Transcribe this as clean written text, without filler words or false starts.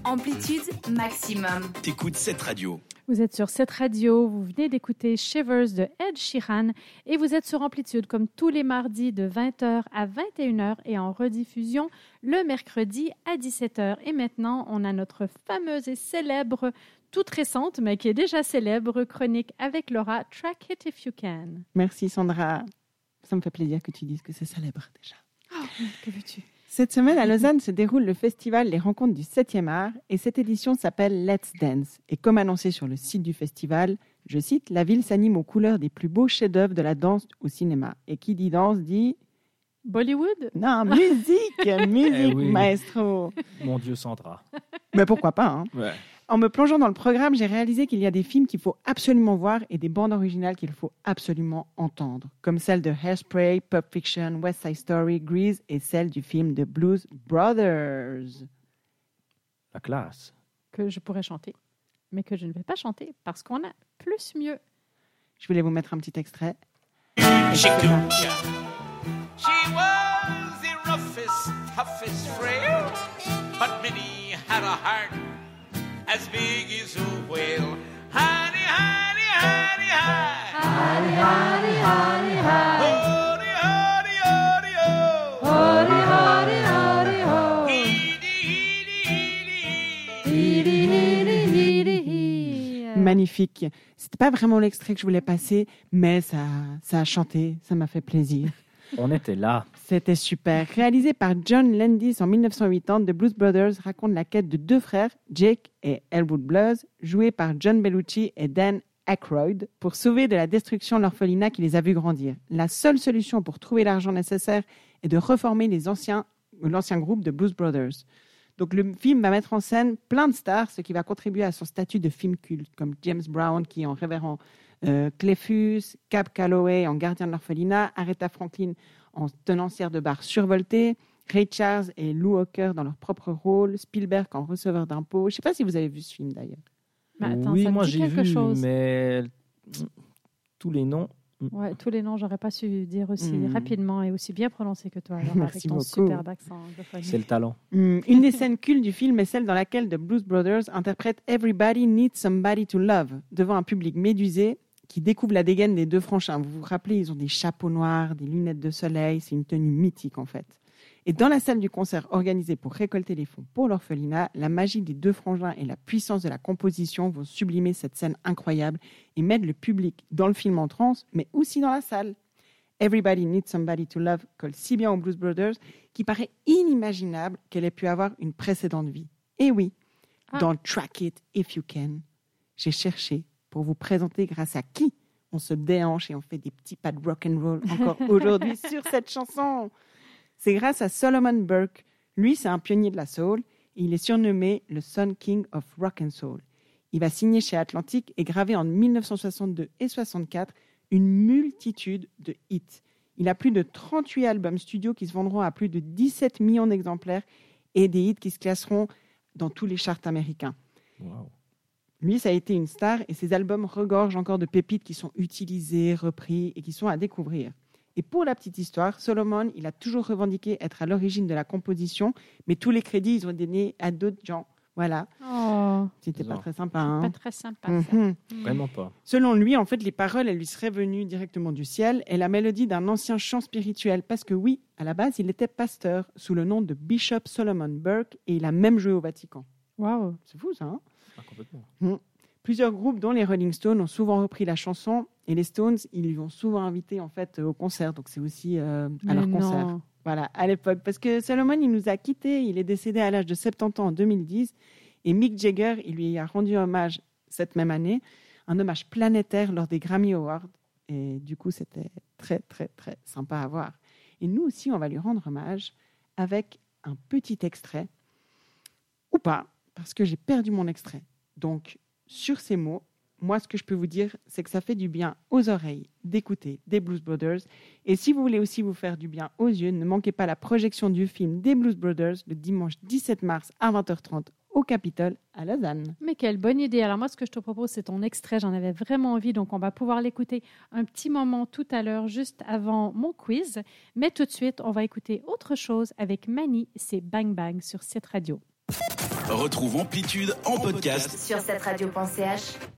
Amplitude maximum. T'écoutes cette radio. Vous êtes sur cette radio, vous venez d'écouter Shivers de Ed Sheeran et vous êtes sur Amplitude comme tous les mardis de 20h à 21h et en rediffusion le mercredi à 17h. Et maintenant, on a notre fameuse et célèbre, toute récente, mais qui est déjà célèbre, chronique avec Laura, Track It If You Can. Merci Sandra. Ça me fait plaisir que tu dises que c'est célèbre déjà. Oh, que veux-tu? Cette semaine, à Lausanne, se déroule le festival Les Rencontres du 7e art et cette édition s'appelle Let's Dance. Et comme annoncé sur le site du festival, je cite, « La ville s'anime aux couleurs des plus beaux chefs-d'œuvre de la danse au cinéma. » Et qui dit danse dit... Bollywood? Non, musique, musique, oui. maestro. Mon Dieu, Sandra. Mais pourquoi pas, hein. Ouais. En me plongeant dans le programme, j'ai réalisé qu'il y a des films qu'il faut absolument voir et des bandes originales qu'il faut absolument entendre, comme celle de Hairspray, Pulp Fiction, West Side Story, Grease et celle du film The Blues Brothers. La classe. Que je pourrais chanter, mais que je ne vais pas chanter parce qu'on a plus mieux. Je voulais vous mettre un petit extrait. She was the roughest, toughest frail, but Minnie had a heart as big as a whale. Honey, honey, honey, hi. Honey, honey, honey, hi. Honey, honey, honey, ho. Honey, honey, honey, ho. Magnifique. C'était pas vraiment l'extrait que je voulais passer, mais ça a chanté, ça m'a fait plaisir. On était là. C'était super. Réalisé par John Landis en 1980, The Blues Brothers raconte la quête de deux frères, Jake et Elwood Blues, joués par John Belushi et Dan Aykroyd, pour sauver de la destruction l'orphelinat qui les a vus grandir. La seule solution pour trouver l'argent nécessaire est de reformer l'ancien groupe de Blues Brothers. Donc le film va mettre en scène plein de stars, ce qui va contribuer à son statut de film culte, comme James Brown qui est en révérend Cléphus, Cab Calloway en gardien de l'orphelinat, Aretha Franklin en tenancière de bar survoltée, Ray Charles et Lou Hawker dans leur propre rôle, Spielberg en receveur d'impôts. Je ne sais pas si vous avez vu ce film d'ailleurs. Mais attends, oui, ça moi dit j'ai quelque vu, chose. mais tous les noms. Ouais, tous les noms, j'aurais pas su dire aussi rapidement et aussi bien prononcé que toi. Alors, Merci avec ton beaucoup. superbe accent anglophone. C'est le talent. Une des scènes cultes du film est celle dans laquelle The Blues Brothers interprète Everybody Needs Somebody to Love devant un public médusé qui découvre la dégaine des deux franchins. Vous vous rappelez, ils ont des chapeaux noirs, des lunettes de soleil, c'est une tenue mythique en fait. Et dans la salle du concert organisée pour récolter les fonds pour l'orphelinat, la magie des deux frangins et la puissance de la composition vont sublimer cette scène incroyable et mettre le public dans le film en transe, mais aussi dans la salle. Everybody Needs Somebody to Love colle si bien aux Blues Brothers qu'il paraît inimaginable qu'elle ait pu avoir une précédente vie. Et oui, dans Track It If You Can, j'ai cherché pour vous présenter grâce à qui on se déhanche et on fait des petits pas de rock'n'roll encore aujourd'hui sur cette chanson. C'est grâce à Solomon Burke. Lui, c'est un pionnier de la soul et il est surnommé le Sun King of Rock and Soul. Il va signer chez Atlantic et graver en 1962 et 64 une multitude de hits. Il a plus de 38 albums studio qui se vendront à plus de 17 millions d'exemplaires et des hits qui se classeront dans tous les charts américains. Wow. Lui, ça a été une star et ses albums regorgent encore de pépites qui sont utilisées, repris et qui sont à découvrir. Et pour la petite histoire, Solomon, il a toujours revendiqué être à l'origine de la composition, mais tous les crédits, ils ont été donnés à d'autres gens. Voilà. Oh, C'était pas Non. très sympa. Hein. pas très sympa, ça. Vraiment pas. Selon lui, en fait, les paroles, elles lui seraient venues directement du ciel et la mélodie d'un ancien chant spirituel. Parce que oui, à la base, il était pasteur sous le nom de Bishop Solomon Burke et il a même joué au Vatican. Wow. C'est fou, ça, hein? Ah, complètement. Plusieurs groupes, dont les Rolling Stones, ont souvent repris la chanson et les Stones, ils lui ont souvent invité en fait au concert. Donc c'est aussi à leur concert. Voilà, à l'époque. Parce que Solomon, il nous a quittés. Il est décédé à l'âge de 70 ans en 2010. Et Mick Jagger, il lui a rendu hommage cette même année, un hommage planétaire lors des Grammy Awards. Et du coup, c'était très, très, très sympa à voir. Et nous aussi, on va lui rendre hommage avec un petit extrait. Ou pas, parce que j'ai perdu mon extrait. Donc, sur ces mots, moi, ce que je peux vous dire, c'est que ça fait du bien aux oreilles d'écouter des Blues Brothers. Et si vous voulez aussi vous faire du bien aux yeux, ne manquez pas la projection du film des Blues Brothers le dimanche 17 mars à 20h30 au Capitole à Lausanne. Mais quelle bonne idée. Alors moi, ce que je te propose, c'est ton extrait. J'en avais vraiment envie, donc on va pouvoir l'écouter un petit moment tout à l'heure, juste avant mon quiz. Mais tout de suite, on va écouter autre chose avec Mani, c'est Bang Bang sur cette radio. Retrouve Amplitude en podcast Sur cette radio.ch.